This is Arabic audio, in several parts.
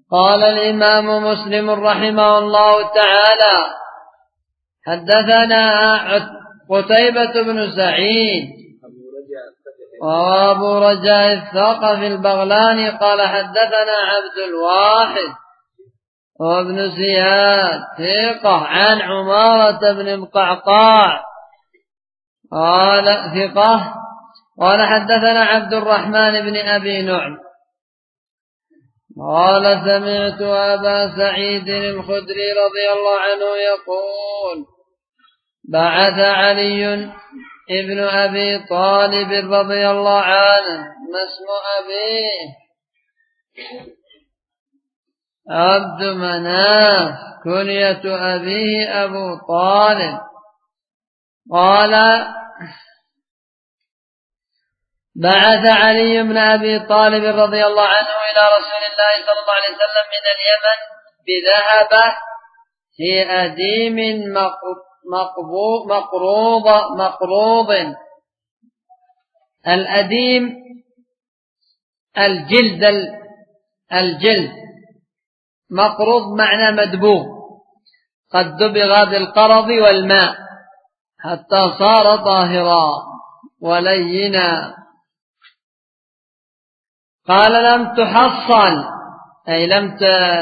قال الإمام مسلم رحمه الله تعالى: حدثنا قتيبة بن سعيد وأبو رجاء الثقفي البغلاني قال حدثنا عبد الواحد وابن زياد ثقة عن عمارة بن القعقاع قال ثقة قال حدثنا عبد الرحمن بن أبي نعم قال سمعت أبا سعيد الخدري رضي الله عنه يقول: بعث علي ابن أبي طالب رضي الله عنه، ما اسم أبيه؟ عبد مناف، كنية أبيه أبو طالب. قال: بعث علي بن أبي طالب رضي الله عنه إلى رسول الله صلى الله عليه وسلم من اليمن بذهب في أديم مقروض. الأديم الجلد، مقروض معنى مدبوغ، قد دبغ بالقرض والماء حتى صار طاهرا ولينا. قال: لم تحصل، أي لم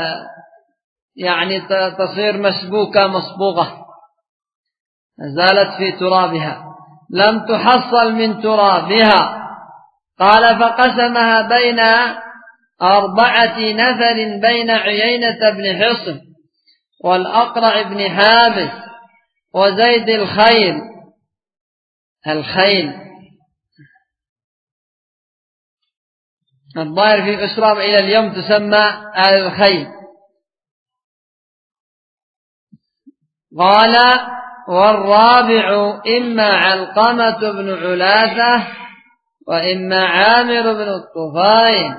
تصير مسبوكة مصبوغة، زالت في ترابها، لم تحصل من ترابها. قال: فقسمها بين 4 نفر بين عيينة بن حصن والأقرع بن حابس وزيد الخيل. الظاهر في إسرام إلى اليوم تسمى الخيل. قال: والرابع إما علقمة بن علاثة وإما عامر بن الطفيل.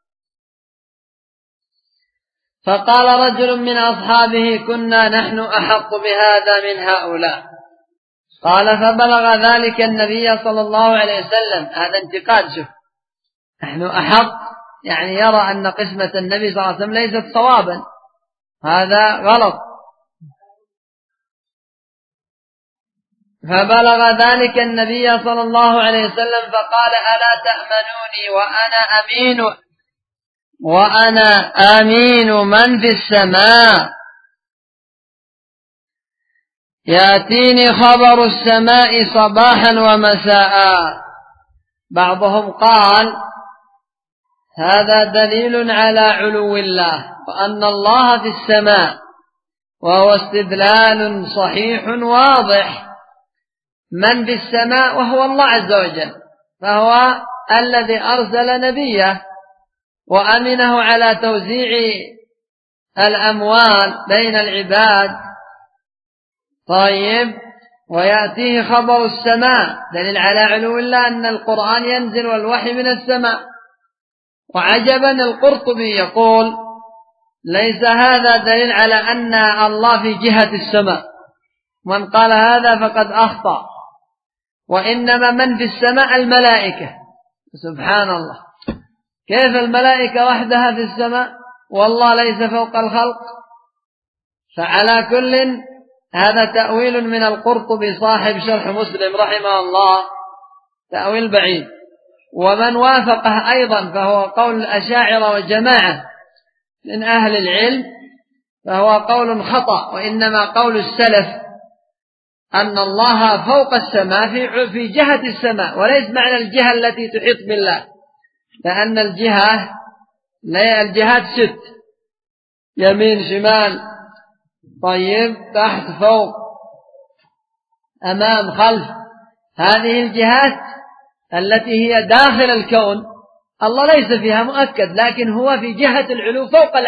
فقال رجل من أصحابه: كنا نحن أحق بهذا من هؤلاء. قال: فبلغ ذلك النبي صلى الله عليه وسلم. هذا انتقاد، شوف، نحن أحق، يعني يرى أن قسمة النبي صلى الله عليه وسلم ليست صوابا، هذا غلط. فبلغ ذلك النبي صلى الله عليه وسلم فقال: ألا تأمنوني وأنا أمين من في السماء، يأتيني خبر السماء صباحا ومساء. بعضهم قال: هذا دليل على علو الله وأن الله في السماء، وهو استدلال صحيح واضح. من في السماء وهو الله عز وجل، فهو الذي أرسل نبيه وأمنه على توزيع الأموال بين العباد. طيب، ويأتيه خبر السماء، دليل على علو الله أن القرآن ينزل والوحي من السماء. وعجبا القرطبي يقول: ليس هذا دليل على أن الله في جهة السماء، من قال هذا فقد أخطأ، وإنما من في السماء الملائكة. سبحان الله، كيف الملائكة وحدها في السماء والله ليس فوق الخلق؟ فعلى كل هذا تأويل من القرطبي صاحب شرح مسلم رحمه الله، تأويل بعيد. ومن وافقه أيضا فهو قول الأشاعرة وجماعة من أهل العلم، فهو قول خطأ، وإنما قول السلف أن الله فوق السماء في جهة السماء، وليس معنى الجهة التي تحيط بالله، لأن الجهات 6: يمين شمال طيب تحت فوق أمام خلف. هذه الجهات التي هي داخل الكون الله ليس فيها مؤكد، لكن هو في جهة العلو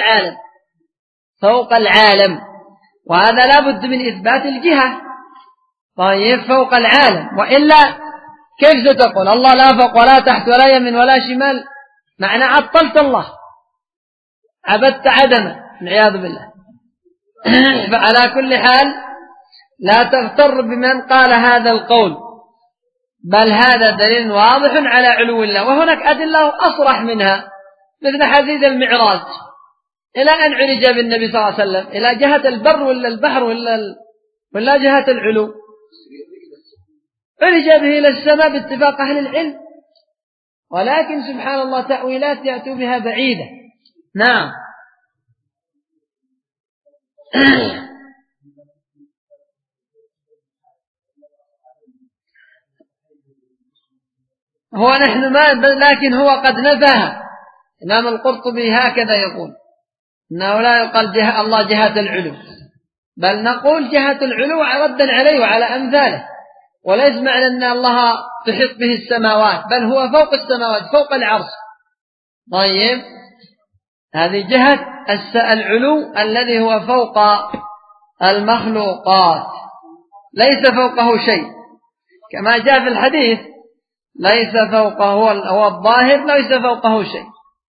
فوق العالم، وهذا لا بد من إثبات الجهة. طيب، فوق العالم، وإلا كيف ستقول الله لا فوق ولا تحت ولا يمين ولا شمال؟ معنى عطلت الله، عبدت عدمه والعياذ بالله. فعلى كل حال لا تغتر بمن قال هذا القول، بل هذا دليل واضح على علو الله، وهناك أدلة أصرح منها مثل حديث المعراج. إلى أن عرج بالنبي صلى الله عليه وسلم إلى جهة البر ولا البحر ولا جهة العلو؟ عرج به إلى السماء باتفاق أهل العلم، ولكن سبحان الله تأويلات يأتوا بها بعيدة. نعم. هو نحن ما، لكن هو قد نفاها. إمام القرطبي هكذا يقول إنه لا يقال الله جهة العلو، بل نقول جهة العلو ردا عليه وعلى أمثاله، وليس معنى أن الله تحيط به السماوات، بل هو فوق السماوات فوق العرش. طيب، هذه جهة العلو الذي هو فوق المخلوقات، ليس فوقه شيء، كما جاء في الحديث ليس فوقه، هو الظاهر ليس فوقه شيء،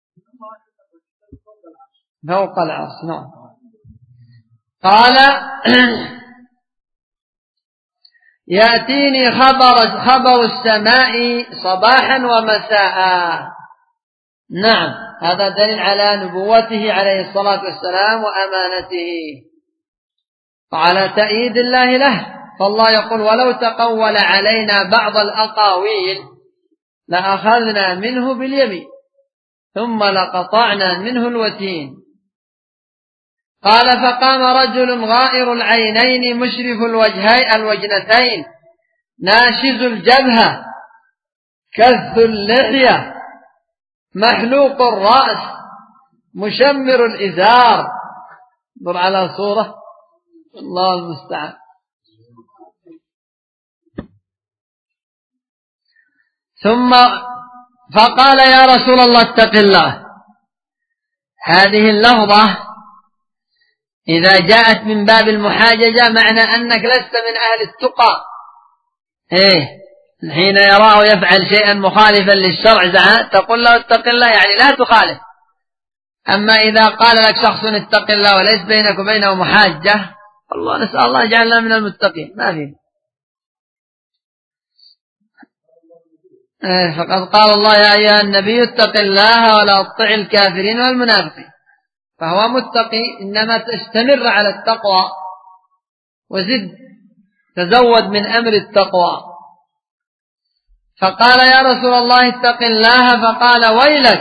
فوق العرش. نعم. قال يأتيني خبر السماء صباحا ومساء. نعم، هذا دليل على نبوته عليه الصلاة والسلام وأمانته وعلى تأييد الله له. فالله يقول ولو تقول علينا بعض الأقاويل لأخذنا منه باليمين ثم لقطعنا منه الوتين. قال فقام رجل غائر العينين مشرف الوجنتين ناشز الجبهة كث اللحية محلوق الرأس مشمر الإزار. انظر على صورة، الله المستعان. ثم فقال يا رسول الله اتق الله. هذه اللفظة إذا جاءت من باب المحاججة معنى أنك لست من أهل التقى. حين يراه يفعل شيئا مخالفا للشرع تقول له اتق الله، يعني لا تخالف. أما إذا قال لك شخص اتق الله وليس بينك وبينه محاجة، والله نسأل الله يجعلنا من المتقين، ما فيه. فقد قال الله يا أيها النبي اتق الله ولا تطع الكافرين والمنافقين. فهو متقي، إنما تستمر على التقوى وزد تزود من أمر التقوى. فقال يا رسول الله اتق الله، فقال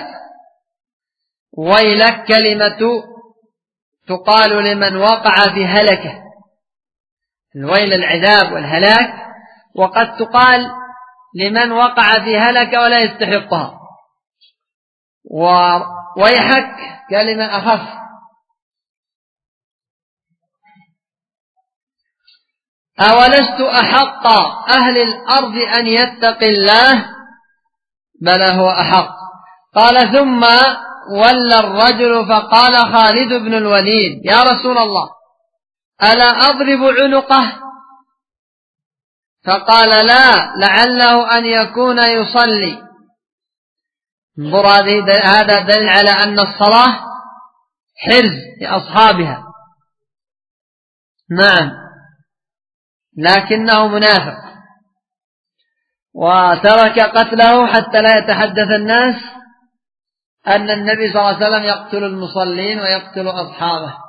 ويلك كلمة تقال لمن وقع في هلكة. الويل العذاب والهلاك، وقد تقال لمن وقع في هلكة ولا يستحقها. ويحك كلمة أخف. أولست أحق أهل الأرض أن يتق الله؟ بل هو أحق. قال ثم ولى الرجل فقال خالد بن الوليد يا رسول الله ألا أضرب عنقه؟ فقال لا، لعله أن يكون يصلي. انظر، هذا دليل على أن الصلاة حرز لأصحابها. نعم، لكنه منافق وترك قتله حتى لا يتحدث الناس أن النبي صلى الله عليه وسلم يقتل المصلين ويقتل أصحابه.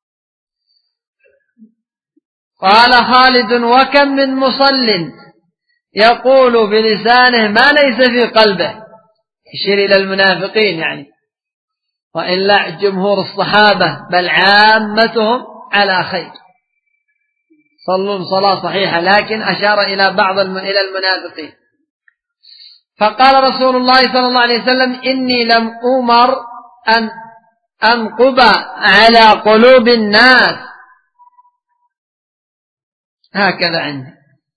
قال خالد وكم من مصل يقول بلسانه ما ليس في قلبه، يشير إلى المنافقين يعني، وإلا جمهور الصحابة بل عامتهم على خير، صلوا صلاة صحيحة، لكن أشار إلى إلى المنافقين. فقال رسول الله صلى الله عليه وسلم إني لم أمر أن أنقب على قلوب الناس، هكذا عندي.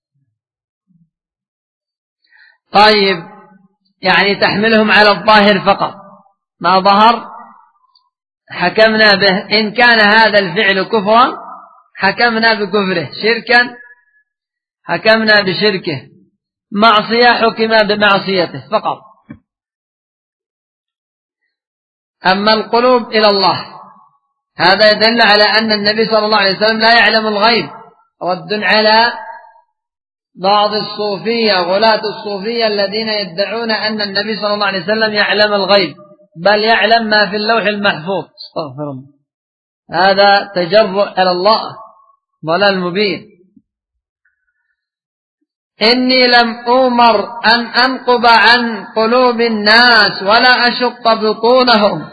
طيب، يعني تحملهم على الظاهر فقط، ما ظهر حكمنا به. إن كان هذا الفعل كفرا حكمنا بكفره، شركا حكمنا بشركه، معصية حكم بمعصيته فقط. أما القلوب إلى الله، هذا يدل على أن النبي صلى الله عليه وسلم لا يعلم الغيب، رد على بعض الصوفية، غلاة الصوفية الذين يدعون أن النبي صلى الله عليه وسلم يعلم الغيب، بل يعلم ما في اللوح المحفوظ. استغفر الله، هذا تجرؤ على الله، ضلال مبين. إني لم أؤمر أن أنقب عن قلوب الناس ولا أشق بطونهم.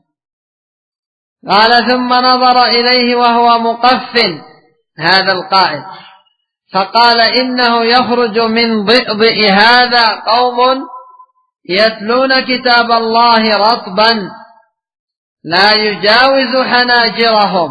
قال ثم نظر إليه وهو مقف هذا القائل فقال إنه يخرج من ضئضئ هذا قوم يتلون كتاب الله رطبا لا يجاوز حناجرهم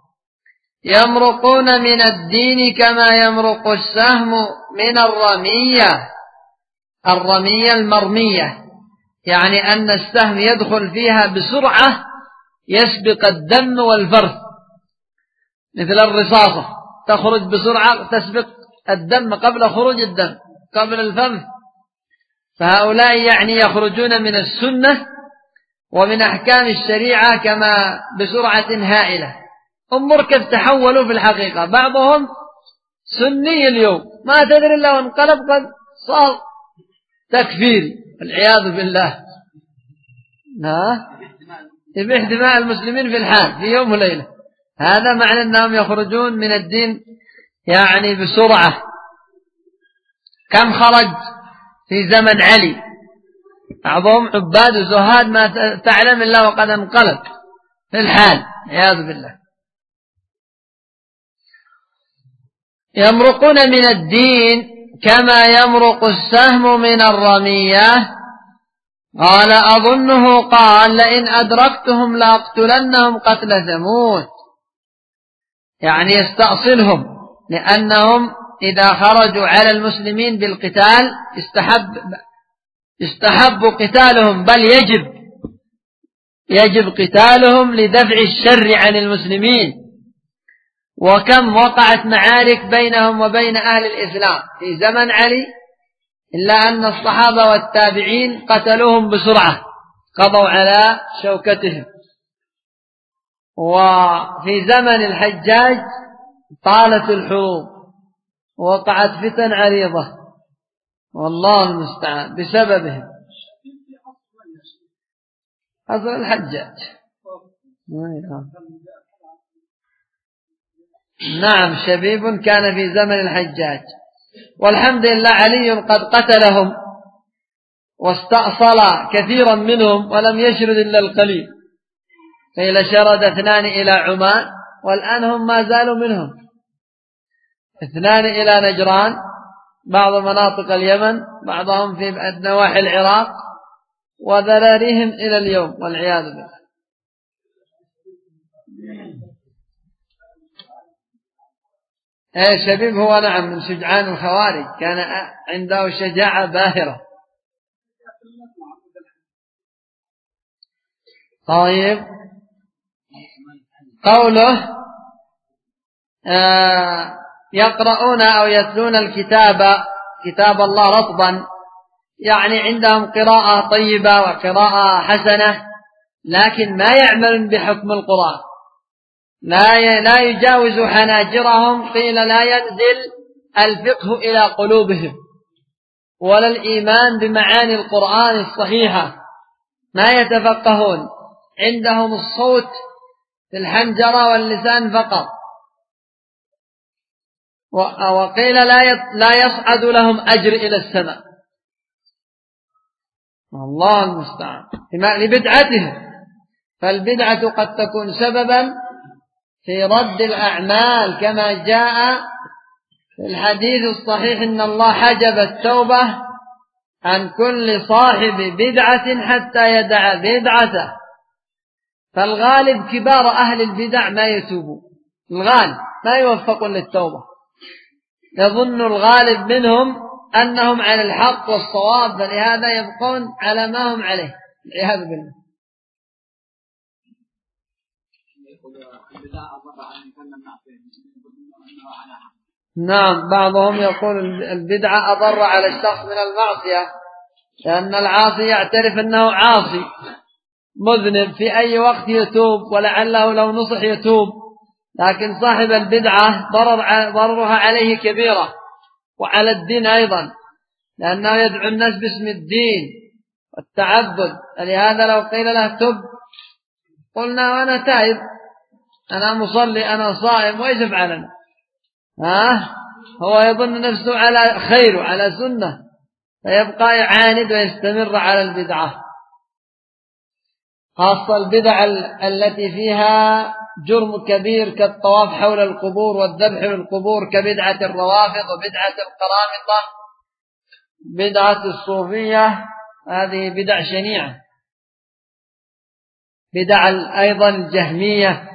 يمرقون من الدين كما يمرق السهم من الرمية. الرمية المرمية يعني أن السهم يدخل فيها بسرعة يسبق الدم والفرث، مثل الرصاصة تخرج بسرعة تسبق الدم قبل خروج الدم قبل الفم. فهؤلاء يعني يخرجون من السنة ومن أحكام الشريعة كما بسرعة هائلة. انظر كيف تحولوا في الحقيقة، بعضهم سني اليوم ما تدري إلا وانقلب قد صار تكفيري والعياذ بالله، يبيح دماء المسلمين في الحال في يوم وليلة. هذا معنى أنهم يخرجون من الدين يعني بسرعة. كم خرج في زمن علي بعضهم عباد وزهاد ما تعلم إلا وقد انقلب في الحال عياذ بالله. يمرقون من الدين كما يمرق السهم من الرمية. قال أظنه قال لئن أدركتهم لأقتلنهم قتل ثمود، يعني يستأصلهم، لأنهم إذا خرجوا على المسلمين بالقتال يستحب قتالهم، بل يجب قتالهم لدفع الشر عن المسلمين. وكم وقعت معارك بينهم وبين أهل الإسلام في زمن علي، إلا أن الصحابة والتابعين قتلوهم بسرعة قضوا على شوكتهم. وفي زمن الحجاج طالت الحروب ووقعت فتن عريضة والله المستعان بسببهم. أصل الحجاج نعم شبيب كان في زمن الحجاج، والحمد لله علي قد قتلهم واستأصل كثيرا منهم ولم يشرد إلا القليل، قيل شرد 2 إلى عمان والآن هم ما زالوا منهم، 2 إلى نجران بعض مناطق اليمن بعضهم في نواحي العراق وذراريهم إلى اليوم والعياذ بالله. شبيب هو نعم من شجعان الخوارج، كان عنده شجاعة باهرة. طيب قوله يقرؤون أو يتلون كتاب الله رطبا، يعني عندهم قراءة طيبة وقراءة حسنة، لكن ما يعملون بحكم القرآن، لا يجاوز حناجرهم. قيل لا ينزل الفقه إلى قلوبهم ولا الإيمان بمعاني القرآن الصحيحة، ما يتفقهون، عندهم الصوت في الحنجرة واللسان فقط. وقيل لا يصعد لهم أجر إلى السماء، الله المستعان لبدعتهم. فالبدعة قد تكون سببا في رد الأعمال، كما جاء في الحديث الصحيح إن الله حجب التوبة عن كل صاحب بدعة حتى يدع بدعته. فالغالب كبار أهل البدع ما يتوبون، الغالب ما يوفقون للتوبة، يظن الغالب منهم أنهم على الحق والصواب، فلهذا يبقون على ما هم عليه والعياذ بالله. نعم بعضهم يقول البدعة أضر على الشخص من المعصية، لأن العاصي يعترف أنه عاصي مذنب في أي وقت يتوب، ولعله لو نصح يتوب، لكن صاحب البدعة ضررها عليه كبيرة وعلى الدين أيضا، لأنه يدعو الناس باسم الدين والتعبد. لهذا لو قيل له تب قلنا وأنا تائب، أنا مصلي، أنا صائم، وإيش أفعلنا؟ هو يظن نفسه على خير وعلى سنة، فيبقى يعاند ويستمر على البدعة، خاصة البدع التي فيها جرم كبير كالطواف حول القبور والذبح للقبور، كبدعة الروافض وبدعة القرامطة، بدعة الصوفية، هذه بدع شنيعة. بدع أيضا الجهمية.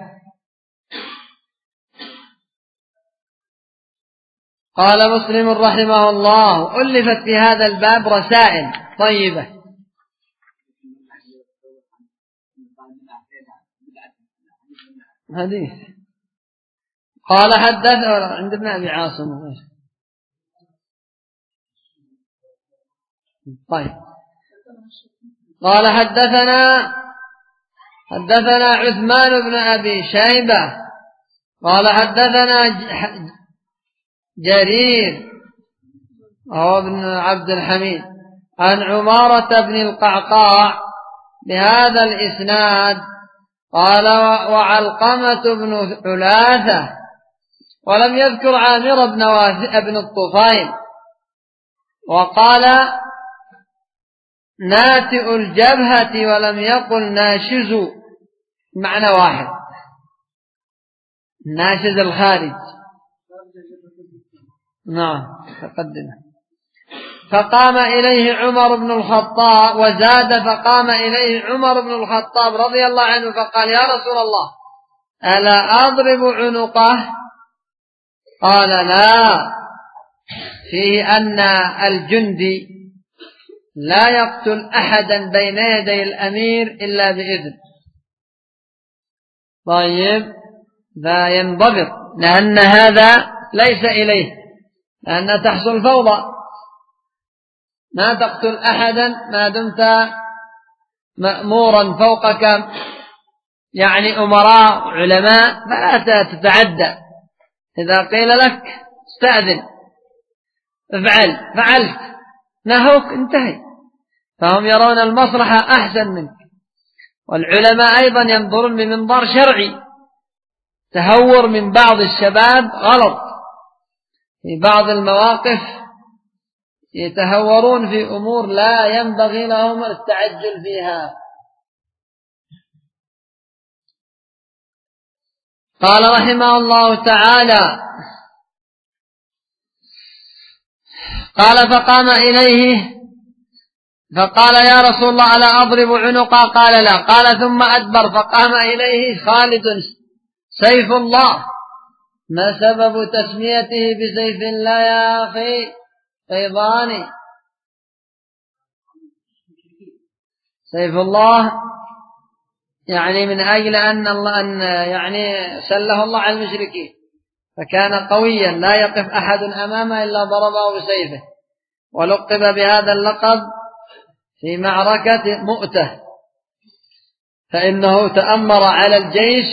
قال مسلم رحمه الله: ألفت في هذا الباب رسائل طيبة. حديث. قال حدثنا عند ابن أبي عاصم. طيب. قال حدثنا عثمان بن أبي شيبة قال حدثنا جرير هو ابن عبد الحميد عن عمارة بن القعقاع بهذا الإسناد. قال وعلقمة بن علاثة، ولم يذكر عامر بن الطفيل، وقال ناتئ الجبهة ولم يقل ناشز، معنى واحد، ناشز الخارج. نعم تقدم. فقام إليه عمر بن الخطاب، وزاد فقام إليه عمر بن الخطاب رضي الله عنه فقال: يا رسول الله، ألا أضرب عنقه؟ قال: لا، فيه أن الجندي لا يقتل أحدا بين يدي الأمير إلا بإذن. طيب، ذا ينضبط، لأن هذا ليس إليه، لأن تحصل فوضى، ما تقتل أحدا ما دمت مأمورا فوقك يعني أمراء علماء، فلا تتعدى. إذا قيل لك استأذن، فعلت، نهوك، انتهي. فهم يرون المصلحة أحسن منك. والعلماء أيضا ينظرون بمنظار شرعي. تهور من بعض الشباب غلط، في بعض المواقف يتهورون في أمور لا ينبغي لهم التعجل فيها. قال رحمه الله تعالى: قال فقام إليه فقال: يا رسول الله، ألا أضرب عنقا؟ قال: لا. قال ثم أدبر فقام إليه خالد سيف الله. ما سبب تسميته بسيف الله يا أخي فيضاني؟ سيف الله يعني من أجل أن يعني سله الله على المشركين، فكان قويا لا يقف أحد أمامه إلا ضربه بسيفه، ولقب بهذا اللقب في معركة مؤتة، فإنه تأمر على الجيش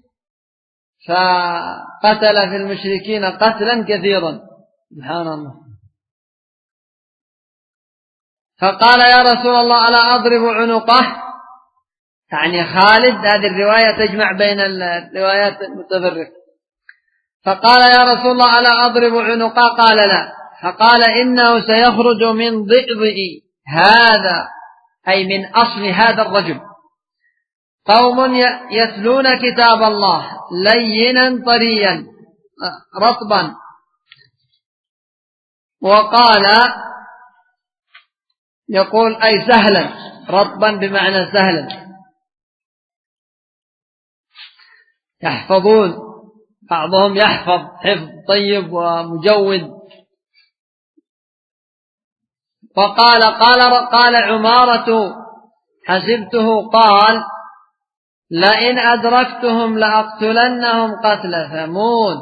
فقتل في المشركين قتلا كثيرا، سبحان الله. فقال: يا رسول الله، ألا أضرب عنقه؟ يعني خالد، هذه الرواية تجمع بين الروايات المتفرقة. فقال: يا رسول الله، ألا أضرب عنقه؟ قال: لا. فقال: إنه سيخرج من ضئضئ هذا، أي من أصل هذا الرجل، قوم يتلون كتاب الله لينا طريا رطبا. وقال يقول أي سهلا، رطبا بمعنى سهلا، يحفظون، بعضهم يحفظ حفظ طيب ومجود. قال عمارة: حسبته قال: لئن أدركتهم لأقتلنهم قتل ثمود.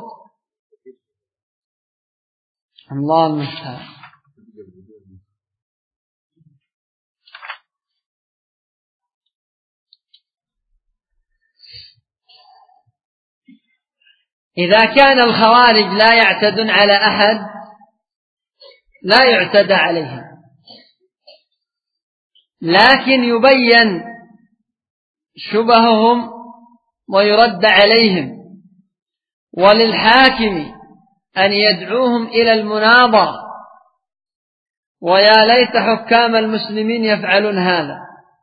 الله المستعان. إذا كان الخوارج لا يعتدون على أحد لا يعتدى عليهم، لكن يبين شبههم ويرد عليهم، وللحاكم أن يدعوهم إلى المناظرة، ويا ليت حكام المسلمين يفعلون هذا،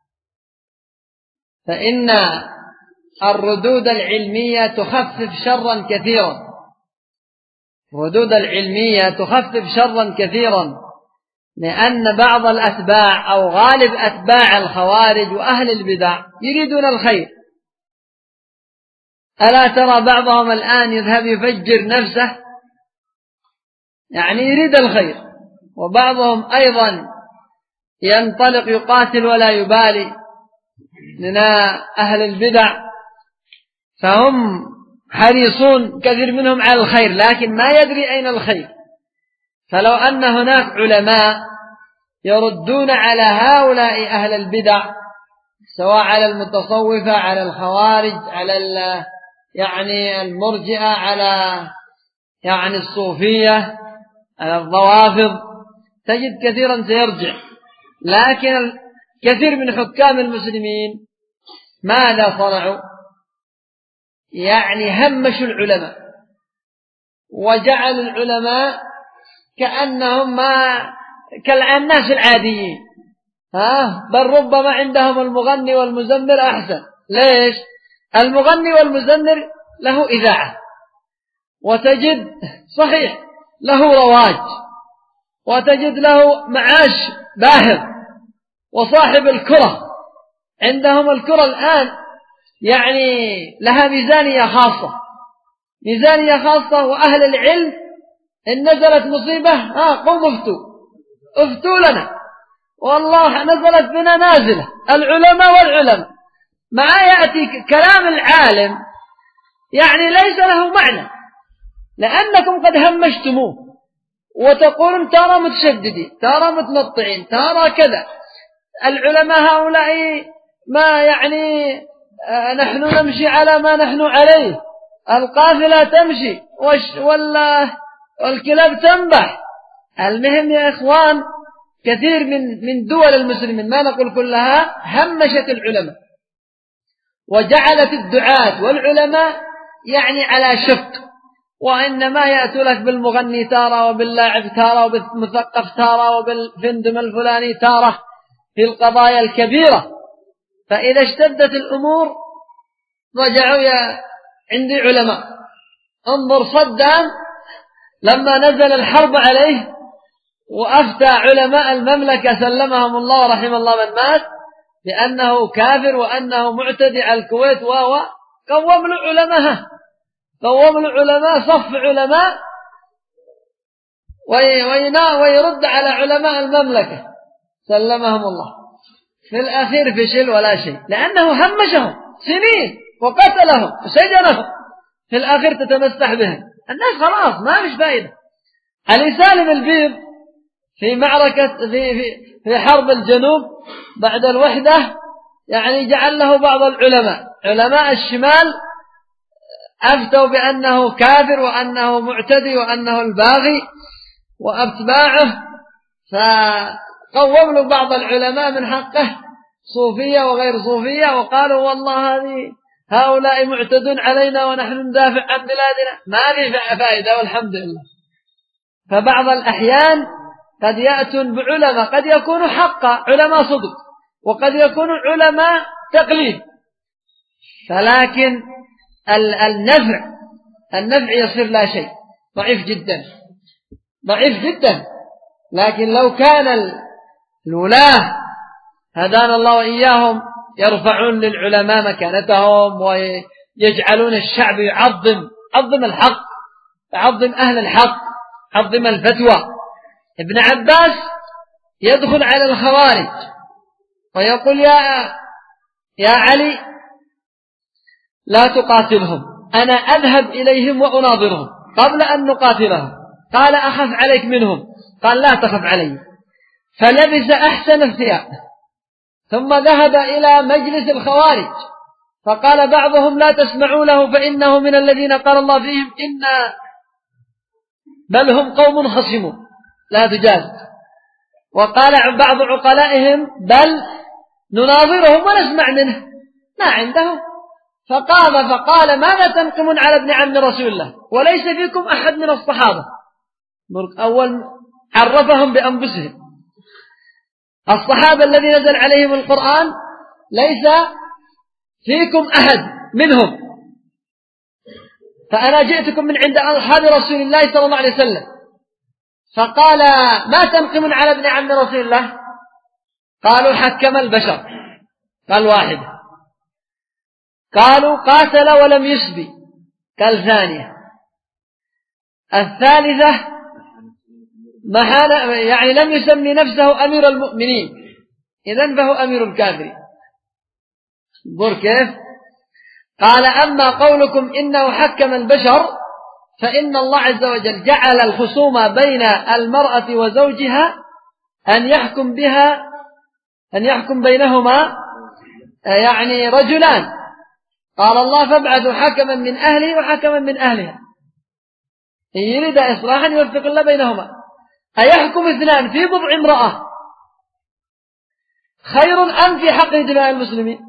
فإن الردود العلمية تخفف شرا كثيرا، ردود العلمية تخفف شرا كثيرا، لأن بعض الأتباع أو غالب أتباع الخوارج وأهل البدع يريدون الخير. ألا ترى بعضهم الآن يذهب يفجر نفسه، يعني يريد الخير، وبعضهم أيضا ينطلق يقاتل ولا يبالي من أهل البدع، فهم حريصون كثير منهم على الخير، لكن ما يدري أين الخير. فلو أن هناك علماء يردون على هؤلاء أهل البدع، سواء على المتصوفة، على الخوارج، على يعني المرجئة، على يعني الصوفية، على الضوافض، تجد كثيرا سيرجع. لكن كثير من حكام المسلمين ماذا صنعوا؟ يعني همشوا العلماء، وجعلوا العلماء كأنهم كالناس العاديين، بل ربما عندهم المغني والمزمر أحسن. ليش؟ المغني والمزمر له إذاعة، وتجد صحيح له رواج، وتجد له معاش باهر، وصاحب الكرة عندهم الكرة الآن يعني لها ميزانية خاصة، ميزانية خاصة. وأهل العلم إن نزلت مصيبة قوموا افتوا لنا، والله نزلت بنا نازلة، العلماء والعلماء. ما يأتي كلام العالم يعني ليس له معنى، لأنكم قد همشتموه، وتقولون ترى متشددين، ترى متنطعين، ترى كذا. العلماء هؤلاء ما يعني نحن نمشي على ما نحن عليه، القافلة تمشي والكلاب تنبح. المهم يا إخوان، كثير من دول المسلمين، ما نقول كلها، همشت العلماء، وجعلت الدعاة والعلماء يعني على شق، وإنما يأتوا لك بالمغني تارة، وباللاعب تارة، وبالمثقف تارة، وبالفندم الفلاني تارة في القضايا الكبيرة. فإذا اشتدت الأمور رجعوا عندي علماء. انظر صدام لما نزل الحرب عليه وأفتى علماء المملكة سلمهم الله ورحم الله من مات بأنه كافر وأنه معتدي على الكويت، قوم العلماء صف علماء ويرد على علماء المملكة سلمهم الله. في الأخير فشل ولا شيء، لأنه همشهم سنين وقتلهم وسجنهم، في الأخير تتمسح بهم الناس، خلاص ما مش فائدة. علي سالم البيض في معركة في حرب الجنوب بعد الوحدة يعني جعل له بعض علماء الشمال أفتوا بأنه كافر وأنه معتدي وأنه الباغي وأتباعه، فقوم له بعض العلماء من حقه صوفية وغير صوفية، وقالوا والله هؤلاء معتدون علينا ونحن ندافع عن بلادنا. ما في فائدة والحمد لله. فبعض الأحيان قد يأتون بعلماء قد يكونوا حقا علماء صدق، وقد يكونوا علماء تقليد، فلكن النفع يصير لا شيء، ضعيف جدا. لكن لو كان الولاة هدانا الله وإياهم يرفعون للعلماء مكانتهم، ويجعلون الشعب يعظم الحق، يعظم أهل الحق، يعظم الفتوى. ابن عباس يدخل على الخوارج ويقول يا علي لا تقاتلهم، أنا أذهب إليهم وأناظرهم قبل أن نقاتلهم. قال أخف عليك منهم، قال لا تخف علي. فلبس أحسن الثياب ثم ذهب إلى مجلس الخوارج، فقال بعضهم لا تسمعوا له فإنه من الذين قال الله فيهم بل هم قوم خصمون لا تجاز. وقال بعض عقلائهم بل نناظرهم ونسمع منه، ما عندهم. فقام فقال ماذا تنقمون على ابن عم رسول الله وليس فيكم أحد من الصحابة. أول عرفهم بأنفسهم، الصحابة الذين نزل عليهم القرآن ليس فيكم أحد منهم، فأنا جئتكم من عند أصحاب رسول الله صلى الله عليه وسلم. فقال ما تنقمون على ابن عم رسول الله؟ قالوا حكم البشر. قال واحد. قالوا قاتل ولم يسبي. قال ثانية. الثالثة يعني لم يسمي نفسه أمير المؤمنين، إذن فهو أمير الكافرين. انظر كيف. قال أما قولكم إنه حكم البشر فإن الله عز وجل جعل الخصومة بين المرأة وزوجها أن يحكم بينهما يعني رجلان. قال الله فابعثوا حكما من أهله وحكما من أهلها إن يريد إصلاحا يوفق الله بينهما. أيحكم اثنان في بضع امرأة خير أم في حق دماء المسلمين؟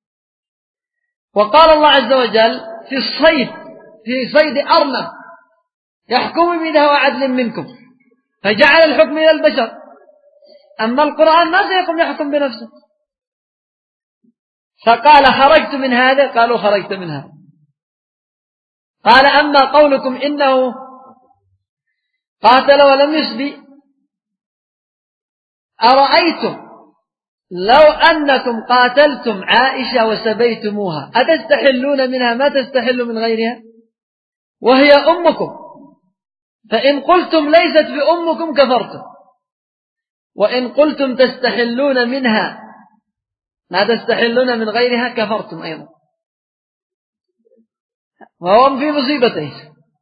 وقال الله عز وجل في صيد أرنب يحكم بيده وعدل منكم، فجعل الحكم إلى البشر. أما القرآن ما سيقوم يحكم بنفسه. فقال خرجت من هذا؟ قالوا خرجت من هذا. قال أما قولكم إنه قاتل ولم يسبي، أرأيتم لو أنكم قاتلتم عائشة وسبيتموها أتستحلون منها ما تستحل من غيرها وهي أمكم؟ فإن قلتم ليست بأمكم كفرتم، وإن قلتم تستحلون منها ما تستحلون من غيرها كفرتم أيضا. وهم في مصيبته.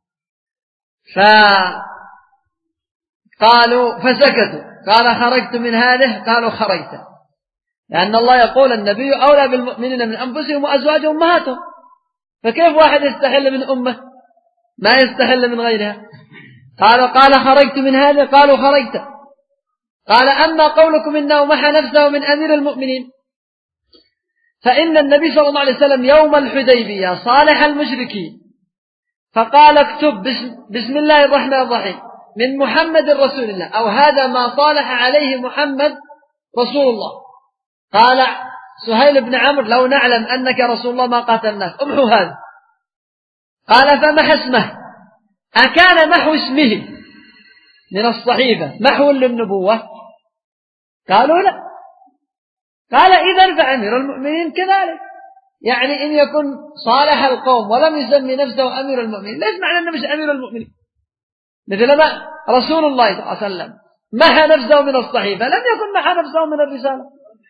فسكتوا. قال خرجت من هذه؟ قالوا خرجت، لأن الله يقول النبي أولى بالمؤمنين من أنفسهم وأزواجهم أمهاتهم، فكيف واحد يستحل من أمه ما يستحل من غيرها؟ قال خرجت من هذا؟ قالوا خرجت. قال أما قولكم إنه محى نفسه من أمير المؤمنين، فإن النبي صلى الله عليه وسلم يوم الحديبية صالح المشركين فقال اكتب بسم الله الرحمن الرحيم من محمد رسول الله، أو هذا ما صالح عليه محمد رسول الله. قال سهيل بن عمرو لو نعلم أنك رسول الله ما قاتلناك، امحو هذا. قال فمحى اسمه. أكان محو اسمه من الصحيفة محو للنبوة؟ قالوا لا. قال إذن فأمير المؤمنين كذلك، يعني إن يكن صالح القوم ولم يسمي نفسه أمير المؤمنين ليس معنى أنه مش أمير المؤمنين. مثل ما رسول الله صلى الله عليه وسلم محى نفسه من الصحيفة لم يكن محى نفسه من الرسالة.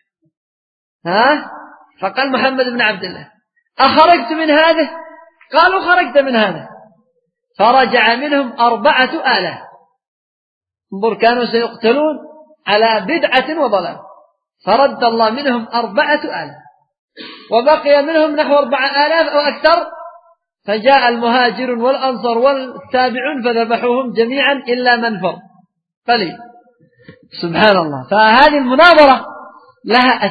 فقال محمد بن عبد الله أخرجت من هذه؟ قالوا خرجت من هذا. فرجع منهم 4,000. انظر كانوا سيقتلون على بدعة وضلال، فرد الله منهم 4,000 وبقي منهم نحو 4,000 أو أكثر. فجاء المهاجرون والأنصار والتابعون فذبحوهم جميعا إلا من فر قليل. سبحان الله. فهذه المناظرة لها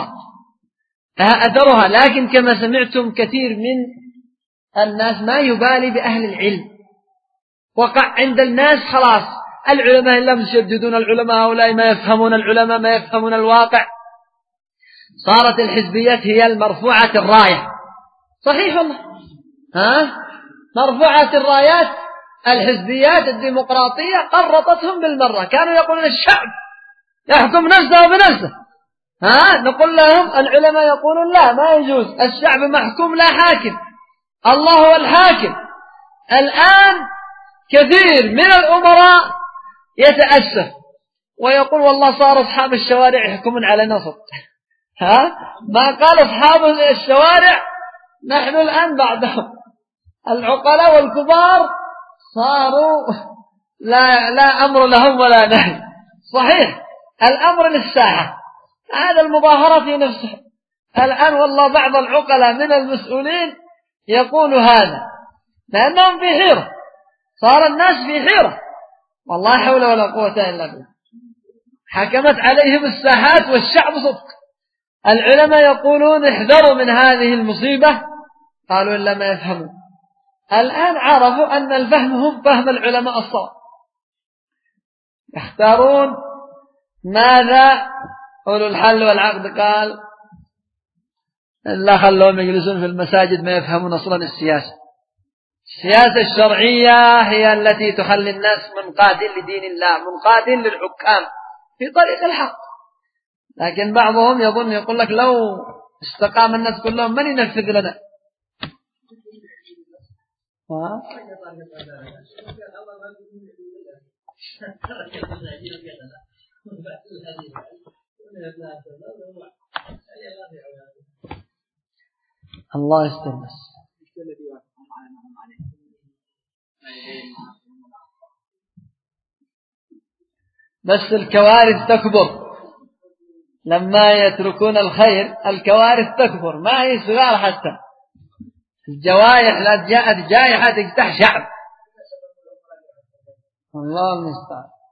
أثرها، لكن كما سمعتم كثير من الناس ما يبالي بأهل العلم. وقع عند الناس خلاص العلماء لم يشددون العلماء، هؤلاء ما يفهمون العلماء ما يفهمون الواقع. صارت الحزبيات هي المرفوعة الراية. صحيح والله. مرفوعة الرايات الحزبيات الديمقراطية قرطتهم بالمرة. كانوا يقولون الشعب يحكم نفسه بنفسه. نقول لهم العلماء يقولون لا ما يجوز، الشعب محكوم لا حاكم، الله هو الحاكم. الآن كثير من الأمراء يتأسف ويقول والله صار أصحاب الشوارع يحكمون على نصر. ما قال أصحاب الشوارع نحن الآن بعدهم. العقلاء والكبار صاروا لا أمر لهم ولا نهي. صحيح الأمر للساحة. هذا المظاهرة في نفسه الآن والله بعض العقلاء من المسؤولين يقول هذا لأنهم في حيرة. صار الناس في حيرة والله حول ولا قوة إلا بالله. حكمت عليهم الساحات والشعب صدق. العلماء يقولون احذروا من هذه المصيبة قالوا إلا ما يفهمون. الآن عرفوا أن الفهم هم فهم العلماء الصواب، يختارون ماذا أولو الحل والعقد قال لا خلوهم يجلسون في المساجد ما يفهمون أصلا السياسة. السياسة الشرعية هي التي تخلي الناس منقاد لدين الله، منقاد للحكام في طريق الحق. لكن بعضهم يظن يقول لك لو استقام الناس كلهم من ينفذ لنا. الله يستر بس الكوارث تكبر لما يتركون الخير، الكوارث تكبر ما هي صغار، حتى الجوائح لا جاءت جائحة تجتاح شعب. الله المستعان.